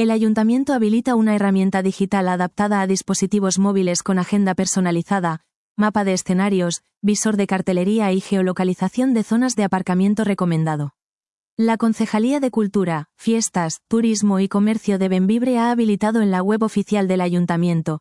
El Ayuntamiento habilita una herramienta digital adaptada a dispositivos móviles con agenda personalizada, mapa de escenarios, visor de cartelería y geolocalización de zonas de aparcamiento recomendado. La Concejalía de Cultura, Fiestas, Turismo y Comercio de Bembibre ha habilitado en la web oficial del Ayuntamiento,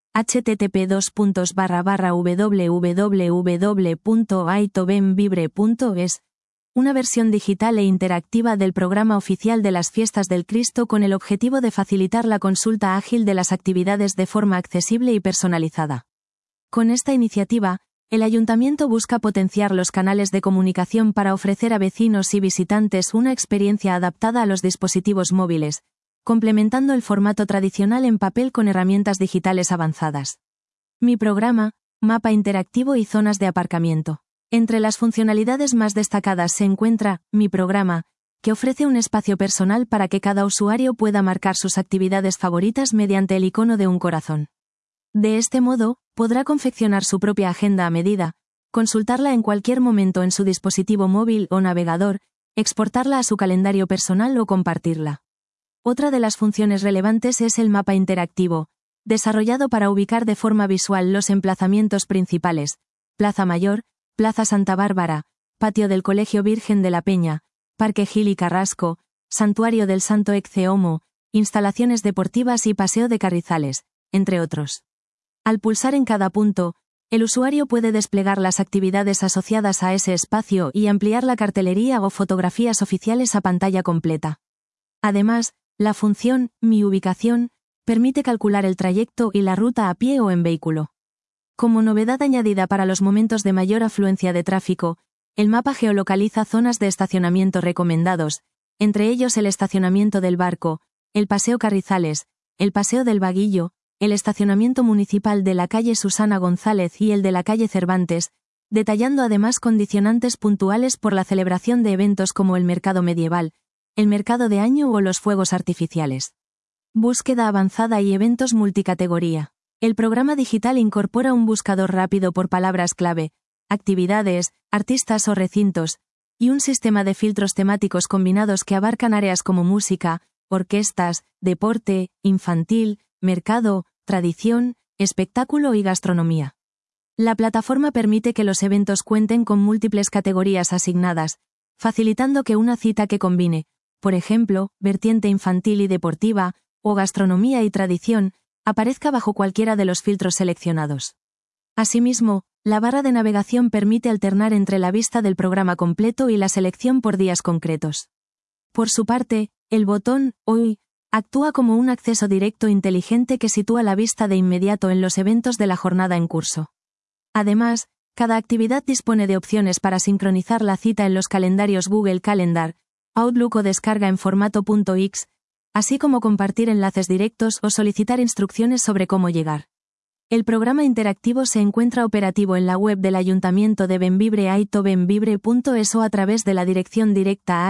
http://www.aitobembibre.es, una versión digital e interactiva del programa oficial de las Fiestas del Cristo con el objetivo de facilitar la consulta ágil de las actividades de forma accesible y personalizada. Con esta iniciativa, el Ayuntamiento busca potenciar los canales de comunicación para ofrecer a vecinos y visitantes una experiencia adaptada a los dispositivos móviles, complementando el formato tradicional en papel con herramientas digitales avanzadas. Mi programa, mapa interactivo y zonas de aparcamiento. Entre las funcionalidades más destacadas se encuentra Mi programa, que ofrece un espacio personal para que cada usuario pueda marcar sus actividades favoritas mediante el icono de un corazón. De este modo, podrá confeccionar su propia agenda a medida, consultarla en cualquier momento en su dispositivo móvil o navegador, exportarla a su calendario personal o compartirla. Otra de las funciones relevantes es el mapa interactivo, desarrollado para ubicar de forma visual los emplazamientos principales: Plaza Mayor, Plaza Santa Bárbara, Patio del Colegio Virgen de la Peña, Parque Gil y Carrasco, Santuario del Santo Ecce Homo, instalaciones deportivas y Paseo de Carrizales, entre otros. Al pulsar en cada punto, el usuario puede desplegar las actividades asociadas a ese espacio y ampliar la cartelería o fotografías oficiales a pantalla completa. Además, la función Mi ubicación permite calcular el trayecto y la ruta a pie o en vehículo. Como novedad añadida para los momentos de mayor afluencia de tráfico, el mapa geolocaliza zonas de estacionamiento recomendados, entre ellos el estacionamiento del Barco, el Paseo Carrizales, el Paseo del Vaguillo, el estacionamiento municipal de la calle Susana González y el de la calle Cervantes, detallando además condicionantes puntuales por la celebración de eventos como el mercado medieval, el mercado de año o los fuegos artificiales. Búsqueda avanzada y eventos multicategoría. El programa digital incorpora un buscador rápido por palabras clave, actividades, artistas o recintos, y un sistema de filtros temáticos combinados que abarcan áreas como música, orquestas, deporte, infantil, mercado, tradición, espectáculo y gastronomía. La plataforma permite que los eventos cuenten con múltiples categorías asignadas, facilitando que una cita que combine, por ejemplo, vertiente infantil y deportiva, o gastronomía y tradición, aparezca bajo cualquiera de los filtros seleccionados. Asimismo, la barra de navegación permite alternar entre la vista del programa completo y la selección por días concretos. Por su parte, el botón Hoy actúa como un acceso directo inteligente que sitúa la vista de inmediato en los eventos de la jornada en curso. Además, cada actividad dispone de opciones para sincronizar la cita en los calendarios Google Calendar, Outlook o descarga en formato .x, así como compartir enlaces directos o solicitar instrucciones sobre cómo llegar. El programa interactivo se encuentra operativo en la web del Ayuntamiento de Bembibre aitobembibre.es o a través de la dirección directa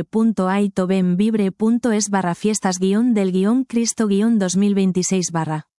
http://www.aitobembibre.es/fiestas-del-Cristo-2026